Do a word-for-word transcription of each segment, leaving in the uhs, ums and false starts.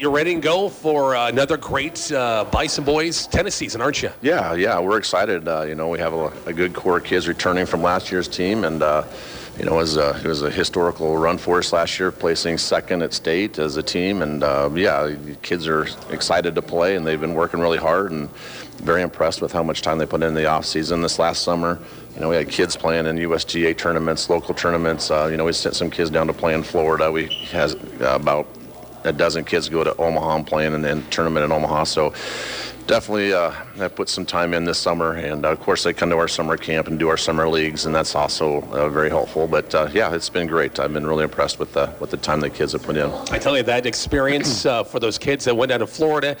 you're ready to go for another great uh, Bison Boys tennis season, aren't you? Yeah, yeah, we're excited. Uh, you know, we have a, a good core of kids returning from last year's team, and uh, you know, it was, a, it was a historical run for us last year, placing second at state as a team, and uh, yeah, kids are excited to play, and they've been working really hard, and very impressed with how much time they put in the off season this last summer. You know, we had kids playing in U S G A tournaments, local tournaments. Uh, you know, we sent some kids down to play in Florida. We has uh, about a dozen kids go to Omaha and playing in the tournament in Omaha. So definitely uh, I put some time in this summer. And, uh, of course, they come to our summer camp and do our summer leagues, and that's also uh, very helpful. But, uh, yeah, it's been great. I've been really impressed with the, with the time the kids have put in. I tell you, that experience uh, for those kids that went down to Florida,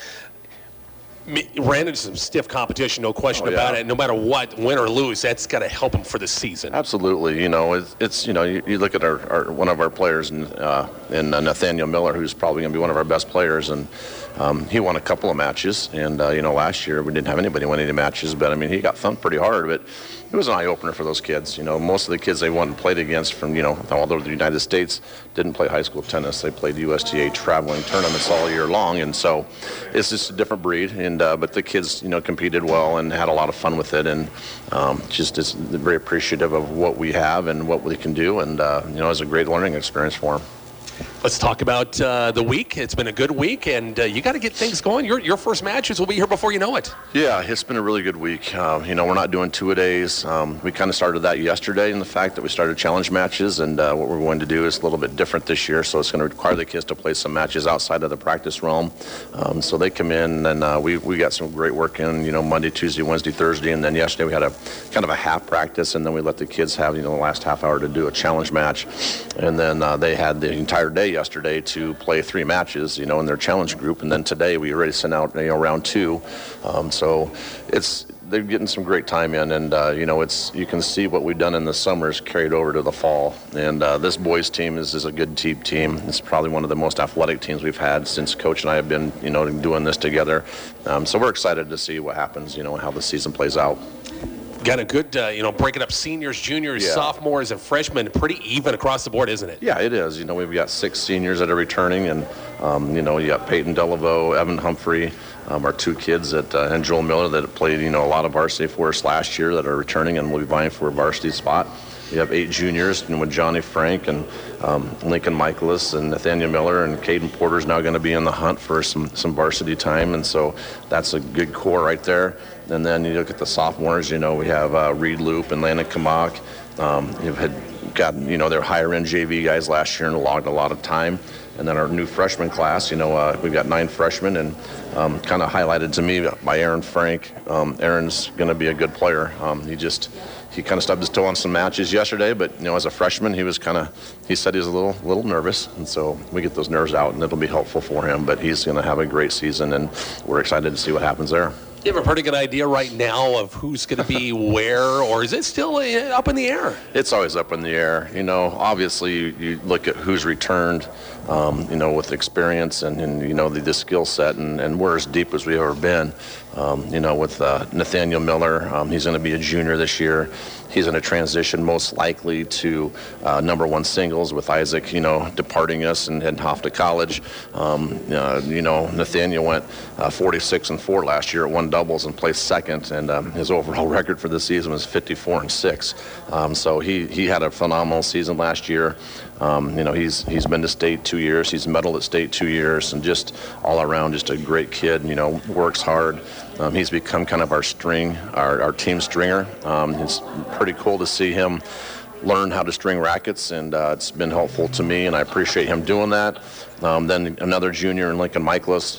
ran into some stiff competition, no question oh, yeah. about it. No matter what, win or lose, that's got to help them for the season. Absolutely. You know, it's, it's you know, you, you look at our, our one of our players in, uh, in uh, Nathaniel Miller, who's probably going to be one of our best players, and um, he won a couple of matches. And uh, you know, last year we didn't have anybody win any matches, but I mean, he got thumped pretty hard. But it was an eye opener for those kids. You know, most of the kids they won and played against from you know all over the United States didn't play high school tennis. They played U S G A traveling tournaments all year long, and so it's just a different breed. And uh, but the kids, you know, competed well and had a lot of fun with it, and um, just is very appreciative of what we have and what we can do, and uh, you know, it was a great learning experience for them. Let's talk about uh, the week. It's been a good week, and uh, you got to get things going. Your your first matches will be here before you know it. Yeah, it's been a really good week. Uh, you know, we're not doing two-a-days. Um, we kind of started that yesterday in the fact that we started challenge matches, and uh, what we're going to do is a little bit different this year, so it's going to require the kids to play some matches outside of the practice realm. Um, so they come in, and uh, we, we got some great work in, you know, Monday, Tuesday, Wednesday, Thursday, and then yesterday we had a kind of a half practice, and then we let the kids have, you know, the last half hour to do a challenge match, and then uh, they had the entire day yesterday to play three matches, you know, in their challenge group, and then today we already sent out, you know, round two. Um, so it's they're getting some great time in, and uh, you know, it's you can see what we've done in the summer is carried over to the fall. And uh, this boys team is, is a good team team. It's probably one of the most athletic teams we've had since Coach and I have been, you know, doing this together. Um, so we're excited to see what happens, you know, how the season plays out. Got a good, uh, you know, breaking up seniors, juniors, yeah. sophomores, and freshmen. Pretty even across the board, isn't it? Yeah, it is. You know, we've got six seniors that are returning, and, um, you know, you got Peyton Delaveau, Evan Humphrey, um, our two kids, that, uh, and Joel Miller that played, you know, a lot of varsity for us last year that are returning and will be vying for a varsity spot. We have eight juniors, and with Johnny Frank and um, Lincoln Michaelis and Nathaniel Miller, and Caden Porter's now going to be in the hunt for some, some varsity time, and so that's a good core right there. And then you look at the sophomores, you know, we have uh, Reed Loop and Landon Kamak. Um, you've had got, you know, their higher end J V guys last year and logged a lot of time. And then our new freshman class, you know, uh, we've got nine freshmen, and um, kind of highlighted to me by Aaron Frank. Um, Aaron's going to be a good player. Um, he just he kind of stubbed his toe on some matches yesterday, but you know, as a freshman, he was kind of he said he was a little little nervous, and so we get those nerves out, and it'll be helpful for him. But he's going to have a great season, and we're excited to see what happens there. You have a pretty good idea right now of who's going to be where, or is it still uh, up in the air? It's always up in the air. You know, obviously you, you look at who's returned, um, you know, with experience and, and you know, the, the skill set, and, and we're as deep as we've ever been. Um, you know, with uh, Nathaniel Miller, um, he's going to be a junior this year. He's going to transition most likely to uh, number one singles with Isaac, you know, departing us and heading off to college. Um, uh, you know, Nathaniel went uh, forty-six and four last year at one doubles and placed second, and um, his overall record for the season was fifty-four and six. Um, so he he had a phenomenal season last year. Um, you know, he's he's been to state two years. He's medaled at state two years, and just all around, just a great kid. You know, works hard. Um, he's become kind of our string, our, our team stringer. Um, it's pretty cool to see him learn how to string rackets, and uh, it's been helpful to me, and I appreciate him doing that. Um, then another junior in Lincoln Michaelis.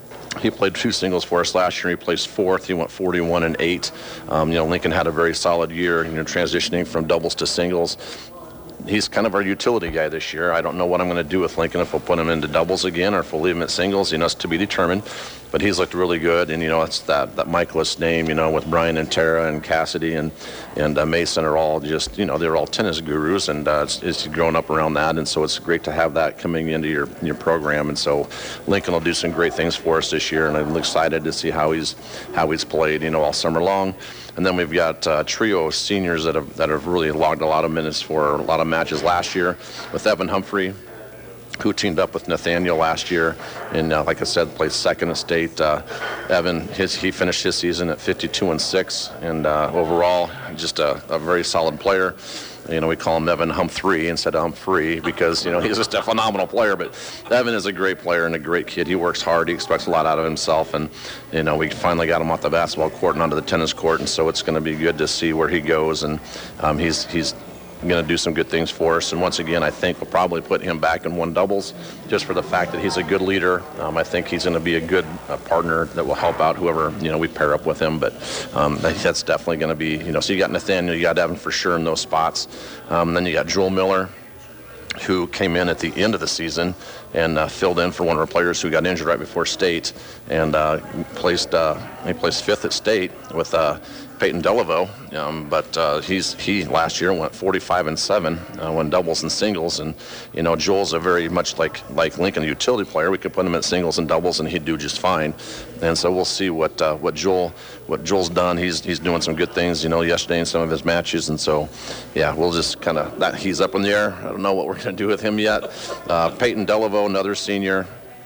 He played two singles for us last year. He placed fourth. He went forty-one and eight. Um, you know, Lincoln had a very solid year, you know, transitioning from doubles to singles. He's kind of our utility guy this year. I don't know what I'm going to do with Lincoln, if we'll put him into doubles again or if we'll leave him at singles. You know, it's to be determined. But he's looked really good, and you know, it's that that Michaelis name. You know, with Brian and Tara and Cassidy and and uh, Mason are all just, you know, they're all tennis gurus, and uh, it's, it's grown up around that, and so it's great to have that coming into your your program. And so Lincoln will do some great things for us this year, and I'm excited to see how he's how he's played, you know, all summer long. And then we've got a trio of seniors that have that have really logged a lot of minutes for a lot of matches last year, with Evan Humphrey, who teamed up with Nathaniel last year, and uh, like I said, played second at state. Uh, Evan, his he finished his season at fifty-two and six, and uh, overall, just a, a very solid player. You know, we call him Evan Humphrey instead of Humphrey because, you know, he's just a phenomenal player. But Evan is a great player and a great kid. He works hard. He expects a lot out of himself. And, you know, we finally got him off the basketball court and onto the tennis court. And so it's going to be good to see where he goes. And um, he's he's going to do some good things for us. And once again, I think we'll probably put him back in one doubles just for the fact that he's a good leader. Um, I think he's going to be a good uh, partner that will help out whoever, you know, we pair up with him. But um, that's definitely going to be, you know, so you got Nathaniel, you got Evan for sure in those spots. Um, then you got Joel Miller, who came in at the end of the season and uh, filled in for one of our players who got injured right before state, and uh, placed uh, he placed fifth at state with uh, Peyton Delaveau. Um, but uh, he's he last year went forty-five and seven, uh, won doubles and singles, and you know Joel's a very much like like Lincoln, a utility player. We could put him at singles and doubles, and he'd do just fine. And so we'll see what uh, what Joel what Joel's done. He's he's doing some good things, you know, yesterday in some of his matches, and so yeah, we'll just kind of that he's up in the air. I don't know what we're going to do with him yet. Uh, Peyton Delaveau, another senior.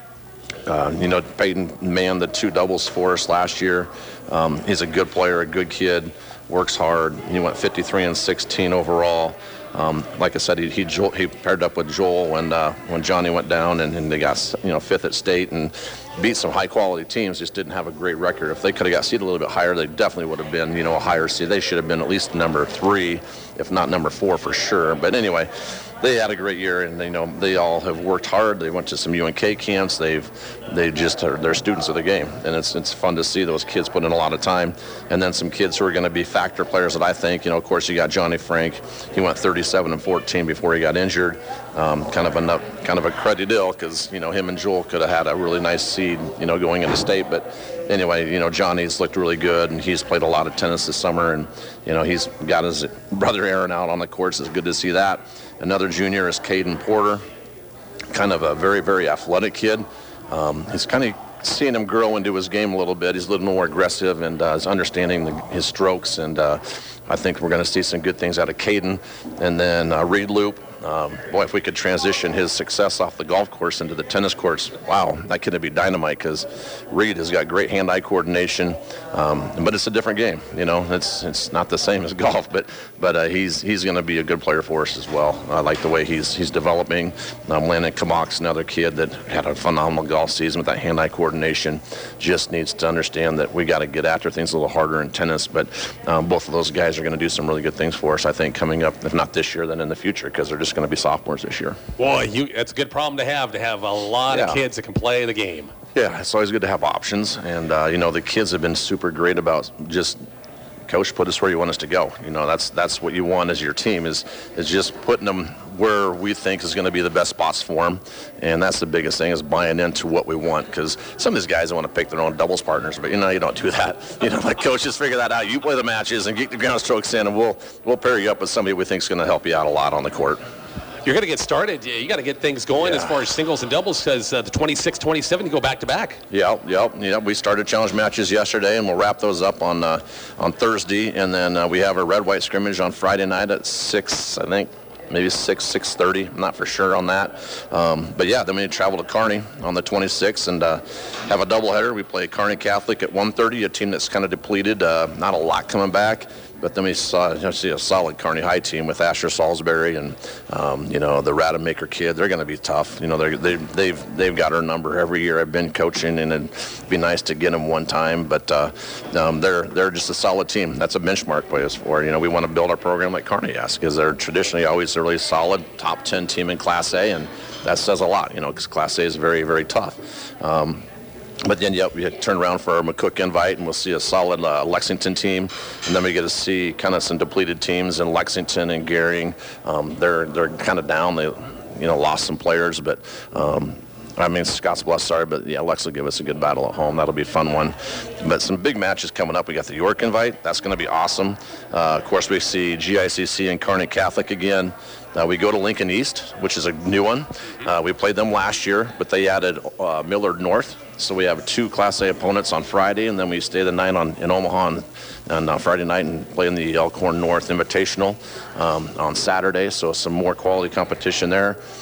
Uh, you know, Peyton manned the two doubles for us last year. Um, he's a good player, a good kid, works hard. He went fifty-three and sixteen overall. Um, like I said, he he, Joel, he paired up with Joel when uh, when Johnny went down, and, and they got you know fifth at state and beat some high quality teams. Just didn't have a great record. If they could have got seeded a little bit higher, they definitely would have been you know a higher seed. They should have been at least number three, if not number four for sure. But anyway, they had a great year, and you know they all have worked hard. They went to some U N K camps. They've they just are they're students of the game, and it's it's fun to see those kids put in a lot of time. And then some kids who are going to be factor players that I think you know. Of course, you got Johnny Frank. He went thirty-seven and fourteen before he got injured. Um, kind of a kind of a cruddy deal because you know him and Joel could have had a really nice seed you know going into state. But anyway, you know Johnny's looked really good, and he's played a lot of tennis this summer, and you know he's got his brother Aaron out on the courts. It's good to see that. Another junior is Caden Porter, kind of a very, very athletic kid. Um, he's kind of seeing him grow into his game a little bit. He's a little more aggressive and uh, is understanding the, his strokes, and uh, I think we're going to see some good things out of Caden. And then uh, Reed Loop. Um, boy, if we could transition his success off the golf course into the tennis courts, wow, that could be dynamite because Reed has got great hand-eye coordination, um, but it's a different game. You know, it's it's not the same as golf, but but uh, he's he's going to be a good player for us as well. I like the way he's he's developing. Um, Landon Kamak's another kid that had a phenomenal golf season with that hand-eye coordination. Just needs to understand that we got to get after things a little harder in tennis. But um, both of those guys are going to do some really good things for us, I think, coming up, if not this year, then in the future, because they're just going to be sophomores this year. Boy, you, that's a good problem to have, to have a lot yeah. of kids that can play the game. Yeah, it's always good to have options. And, uh, you know, the kids have been super great about just, Coach, put us where you want us to go. You know, that's that's what you want as your team is is just putting them where we think is going to be the best spots for them. And that's the biggest thing is buying into what we want, because some of these guys want to pick their own doubles partners, but, you know, you don't do that. You know, like coaches figure that out. You play the matches and get the ground strokes in, and we'll, we'll pair you up with somebody we think is going to help you out a lot on the court. You're going to get started. You got to get things going yeah. as far as singles and doubles, because uh, the twenty-six twenty-seven, you go back to back. Yeah, yeah, yeah. We started challenge matches yesterday, and we'll wrap those up on uh, on Thursday, and then uh, we have a red-white scrimmage on Friday night at six, I think. Maybe six, six thirty. I'm not for sure on that. Um, but, yeah, then we travel to Kearney on the twenty-sixth and uh, have a doubleheader. We play Kearney Catholic at one thirty, a team that's kind of depleted, uh, not a lot coming back. But then we saw, you know, see a solid Kearney High team with Asher Salisbury and, um, you know, the Rademacher kid. They're going to be tough. You know, they're, they, they've they've got our number every year. I've been coaching, and it'd be nice to get them one time. But uh, um, they're they're just a solid team. That's a benchmark for us for. You know, we want to build our program like Kearney has, because they're traditionally always a really solid top ten team in Class A, and that says a lot, you know, because Class A is very, very tough. Um, But then, yep, we turn around for our McCook invite, and we'll see a solid uh, Lexington team, and then we get to see kind of some depleted teams in Lexington and Gering. Um, they're they're kind of down. They, you know, lost some players, but um, I mean Scott's Bluff, sorry, but yeah, Lex will give us a good battle at home. That'll be a fun one. But some big matches coming up. We got the York invite. That's going to be awesome. Uh, of course, we see G I C C and Kearney Catholic again. Uh, we go to Lincoln East, which is a new one. Uh, we played them last year, but they added uh, Millard North. So we have two Class A opponents on Friday, and then we stay the night on, in Omaha on, on uh, Friday night and play in the Elkhorn North Invitational um, on Saturday. So some more quality competition there.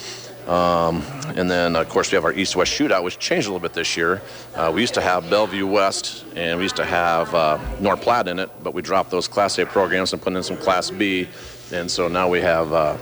Um, and then, of course, we have our East-West Shootout, which changed a little bit this year. Uh, we used to have Bellevue West, and we used to have uh, North Platte in it, but we dropped those Class A programs and put in some Class B. And so now we have uh,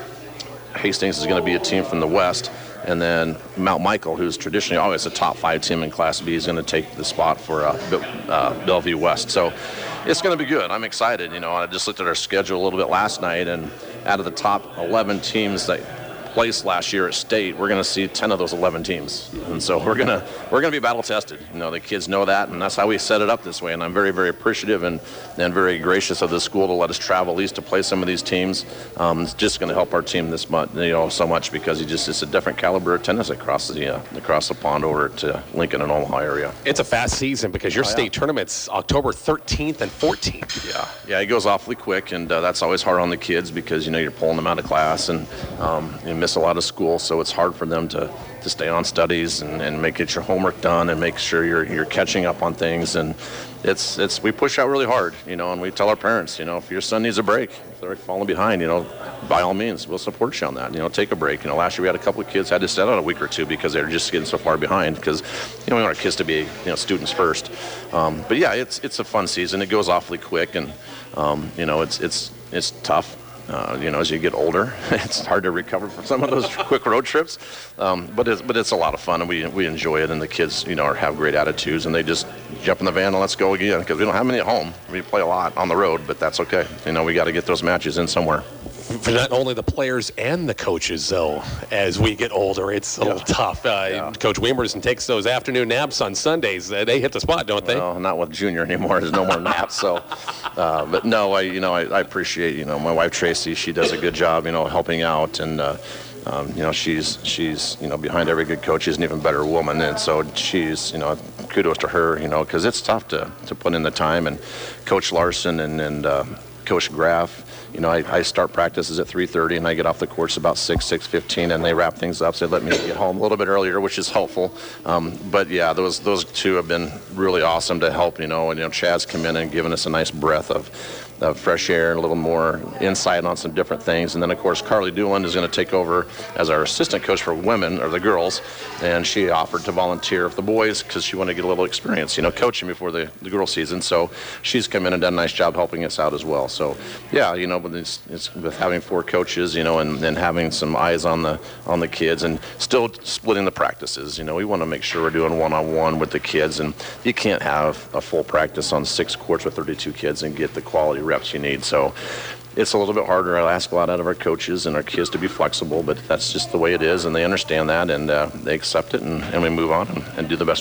Hastings is going to be a team from the West. And then Mount Michael, who's traditionally always a top five team in Class B, is going to take the spot for uh, uh, Bellevue West. So it's going to be good. I'm excited. You know, I just looked at our schedule a little bit last night, and out of the top eleven teams that placed last year at state, we're going to see ten of those eleven teams, and so we're going to we're going to be battle tested. You know, the kids know that, and that's how we set it up this way. And I'm very, very appreciative and and very gracious of the school to let us travel at least to play some of these teams. Um, it's just going to help our team this much, you know, so much because you just it's a different caliber of tennis across the uh, across the pond over to Lincoln and Omaha area. It's a fast season because your Oh, yeah. state tournament's October thirteenth and fourteenth. Yeah, yeah, it goes awfully quick, and uh, that's always hard on the kids because you know you're pulling them out of class and um, you miss a lot of school, so it's hard for them to, to stay on studies and, and make get your homework done and make sure you're you're catching up on things. And it's it's we push out really hard, you know, and we tell our parents, you know, if your son needs a break, if they're falling behind, you know, by all means, we'll support you on that. You know, take a break. You know, last year we had a couple of kids had to set out a week or two because they were just getting so far behind because, you know, we want our kids to be, you know, students first. Um, but yeah, it's it's a fun season. It goes awfully quick, and um, you know, it's it's it's tough. Uh, you know, as you get older, it's hard to recover from some of those quick road trips. Um, but it's but it's a lot of fun, and we we enjoy it. And the kids, you know, are, have great attitudes, and they just jump in the van and let's go again because we don't have many at home. We play a lot on the road, but that's okay. You know, we got to get those matches in somewhere. For not only the players and the coaches, though, as we get older, it's a Yeah. little tough. Uh, Yeah. Coach Weimerson takes those afternoon naps on Sundays. Uh, they hit the spot, don't they? Well, not with Junior anymore. There's no more naps. So, uh, but no, I you know I, I appreciate you know my wife Tracy. She does a good job, you know, helping out, and uh, um, you know she's she's you know behind every good coach is an even better woman, and so she's you know kudos to her, you know, because it's tough to to put in the time. And Coach Larson and and uh, Coach Graff. You know, I, I start practices at three thirty, and I get off the course about six, six fifteen, and they wrap things up. So they let me get home a little bit earlier, which is helpful. Um, but yeah, those those two have been really awesome to help. You know, and you know, Chad's come in and given us a nice breath of. of fresh air and a little more insight on some different things. And then, of course, Carly Doolan is going to take over as our assistant coach for women, or the girls, and she offered to volunteer for the boys because she wanted to get a little experience, you know, coaching before the, the girl season. So she's come in and done a nice job helping us out as well. So, yeah, you know, but it's, it's with having four coaches, you know, and, and having some eyes on the on the kids and still splitting the practices. You know, we want to make sure we're doing one-on-one with the kids, and you can't have a full practice on six courts with thirty-two kids and get the quality reps you need. So it's a little bit harder. I ask a lot out of our coaches and our kids to be flexible, but that's just the way it is, and they understand that, and uh, they accept it, and, and we move on and, and do the best